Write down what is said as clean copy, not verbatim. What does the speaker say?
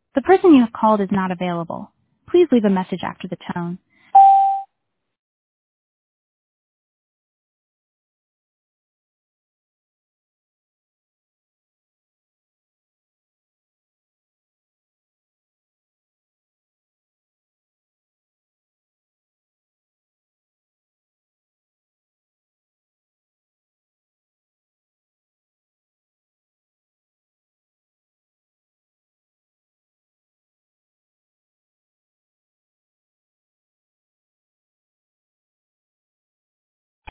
The person you have called is not available. Please leave a message after the tone.